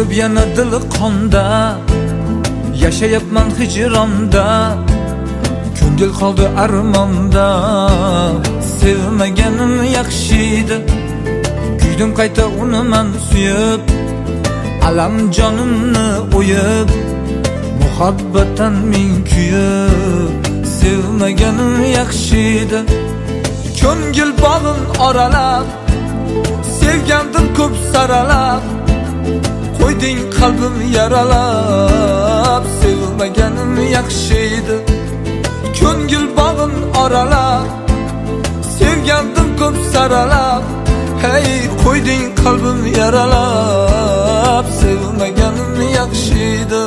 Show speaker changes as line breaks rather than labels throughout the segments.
Ko'p yana dil qonda, yashayapman hijronda, ko'ngil qoldi armonda. Sevmaganim yaxshi edi, kuydim qayta uni men suyib, alam jonimni o'yib, muhabbatan men kuyib. Sevmaganim yaxshi edi, ko'ngil bog'in oralab, sevgandim ko'p saralab, qo'yding qalbim yaralab. Sevmaganim yaxshi edi, ko'ngil bog'in oralab, sevgandim ko'p saralab, hey qo'yding qalbim yaralab. Sevmaganim yaxshi edi.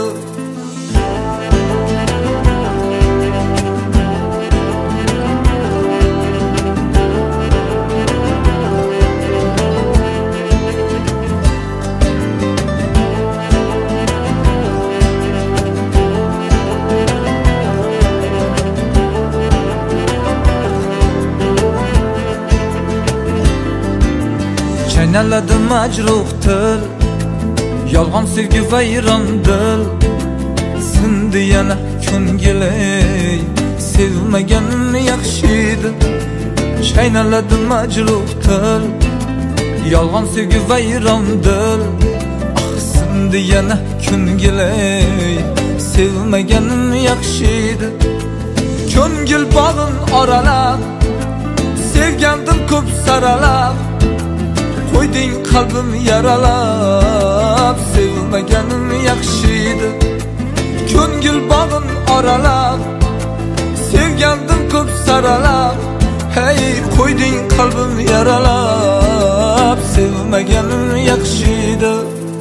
Chaynaladi majruh til, yolg'on sevgi vayron dil. Sindi yana ko'ngil, sevmaganim yaxshi edi. Chaynaladi majruh til, yolg'on sevgi vayron dil. Sindi yana ko'ngil, sevmaganim yaxshi edi. Ko'ngil bog'in oralab, sevgandim ko'p saralab, qo'yding qalbim yaralab. Sevmaganim yaxshi edi, ko'ngil bog'in oralab, sevgandim ko'p saralab, hey qo'yding qalbim yaralab. Sevmaganim yaxshi edi.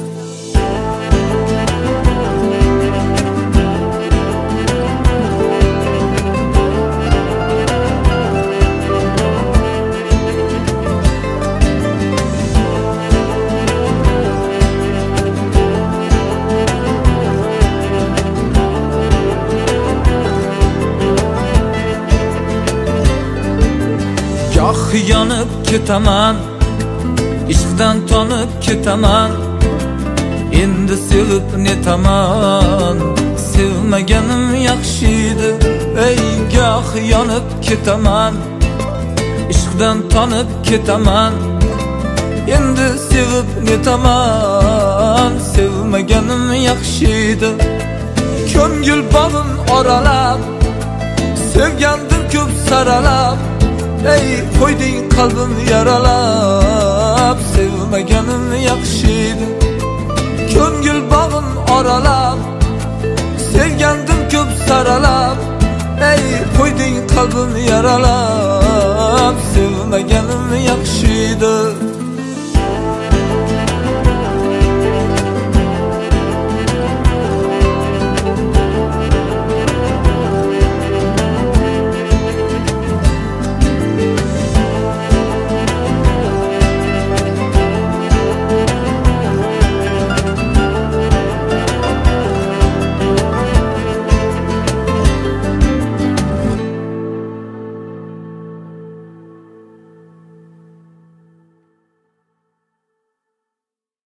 Goh yonib ketaman, ishqdan tonib ketaman, endi sevib netaman. Sevmaganim yaxshi edi, ey goh yonib ketaman, ishqdan tonib ketaman, endi sevib netaman. Sevmaganim yaxshi edi, ko'ngil bog'in oralab, sevgandim ko'p saralab, ey qo'yding qalbim yaralab. Sevmaganim yaxshi edi, ko'ngil bog'in oralab, sevgandim ko'p saralab, ey qo'yding qalbim yaralab. Sevmaganim yaxshi edi.